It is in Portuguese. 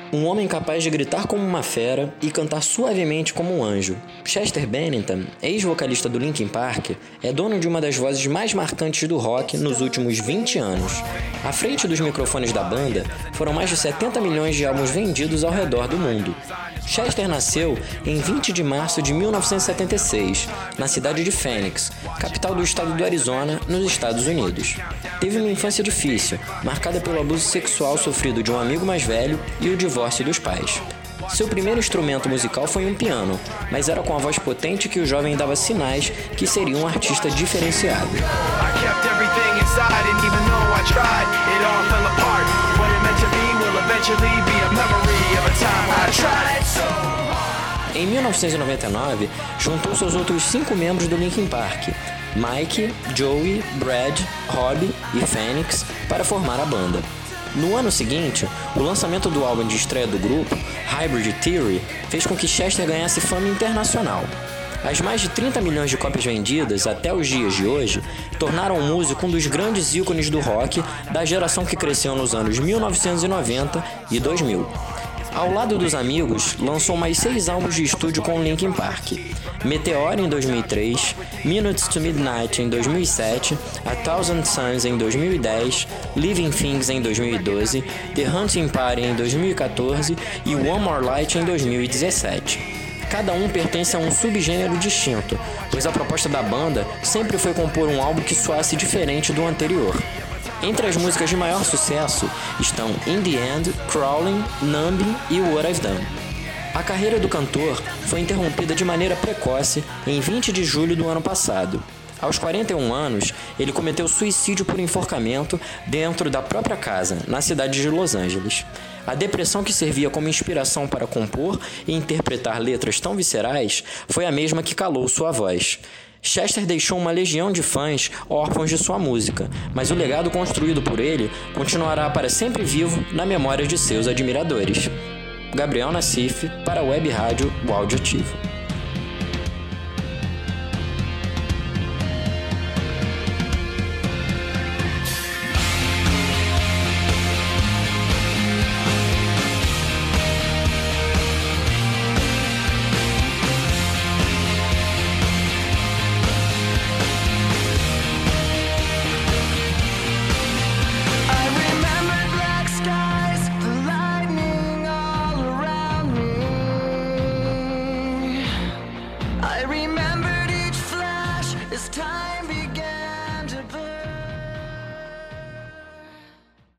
Um homem capaz de gritar como uma fera e cantar suavemente como um anjo. Chester Bennington, ex-vocalista do Linkin Park, é dono de uma das vozes mais marcantes do rock nos últimos 20 anos. À frente dos microfones da banda, foram mais de 70 milhões de álbuns vendidos ao redor do mundo. Chester nasceu em 20 de março de 1976, na cidade de Phoenix, capital do estado do Arizona, nos Estados Unidos. Teve uma infância difícil, marcada pelo abuso sexual sofrido de um amigo mais velho e o divórcio dos pais. Seu primeiro instrumento musical foi um piano, mas era com a voz potente que o jovem dava sinais que seria um artista diferenciado. Em 1999, juntou seus outros 5 membros do Linkin Park, Mike, Joey, Brad, Rob e Phoenix, para formar a banda. No ano seguinte, o lançamento do álbum de estreia do grupo, Hybrid Theory, fez com que Chester ganhasse fama internacional. As mais de 30 milhões de cópias vendidas até os dias de hoje tornaram o músico um dos grandes ícones do rock da geração que cresceu nos anos 1990 e 2000. Ao lado dos amigos, lançou mais 6 álbuns de estúdio com o Linkin Park: Meteor em 2003, Minutes to Midnight em 2007, A Thousand Suns em 2010, Living Things em 2012, The Hunting Party em 2014 e One More Light em 2017. Cada um pertence a um subgênero distinto, pois a proposta da banda sempre foi compor um álbum que soasse diferente do anterior. Entre as músicas de maior sucesso estão In The End, Crawling, Numbing e What I've Done. A carreira do cantor foi interrompida de maneira precoce em 20 de julho do ano passado. Aos 41 anos, ele cometeu suicídio por enforcamento dentro da própria casa, na cidade de Los Angeles. A depressão que servia como inspiração para compor e interpretar letras tão viscerais foi a mesma que calou sua voz. Chester deixou uma legião de fãs órfãos de sua música, mas o legado construído por ele continuará para sempre vivo na memória de seus admiradores. Gabriel Nassif, para a Web Rádio O Audioativo.